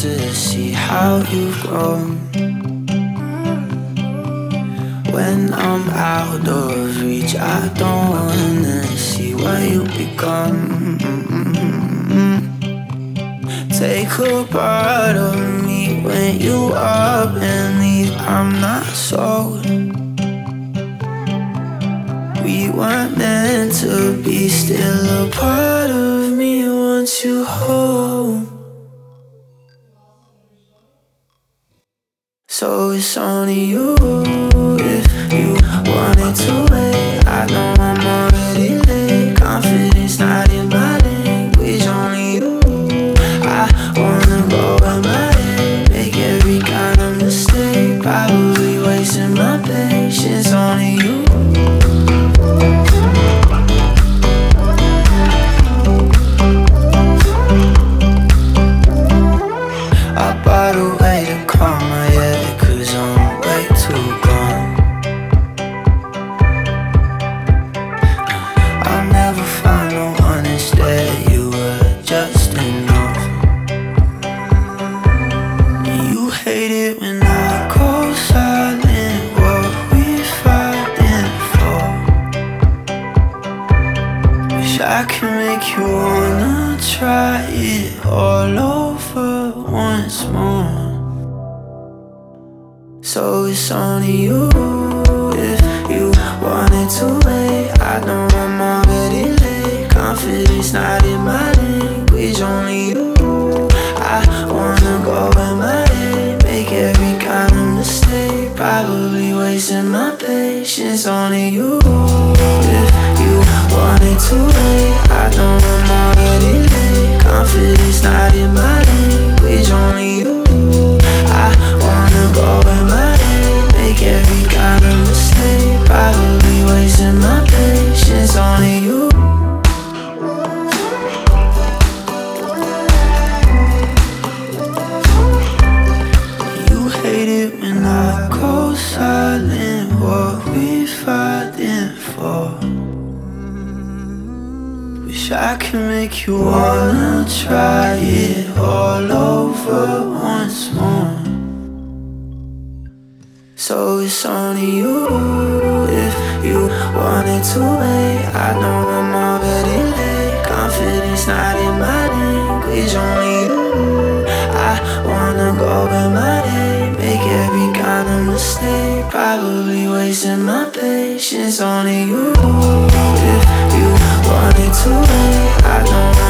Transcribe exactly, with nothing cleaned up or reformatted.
to see how you've grown. When I'm out of reach, I don't wanna see what you've become. Take a part of me when you up and leave. I'm not sold. We weren't meant to be. Still a part of me wants you home. So it's only you. If you wanted to wait, I know I'm already late. Confidence not in my language, only you. I wanna go in my head, make every kind of mistake. Probably wasting my patience, only you. I bought a way to calm my head, cause I'm way too gone. I'll never find no one instead, you were just enough. You hate it when I go silent, what we fighting for. Wish I could make you wanna try it all over once more. So it's only you. If you wanted to wait, I know I'm already late. Confidence not in my language, only you. I wanna go in my head, make every kind of mistake. Probably wasting my patience, only you. If you wanted to wait, I know I'm already late. Confidence not in my language, only you. I wanna go in my head, make every kind of mistake. Probably wasting my patience, only you. You hate it when I go silent, what we fighting for. Wish I could make you wanna try it all over once more. So it's only you. If you wanted to wait, I know I'm already late. Confidence not in my language, only you. I wanna go in my head, make every kind of mistake. Probably wasting my patience, only you. If you wanted to wait, I know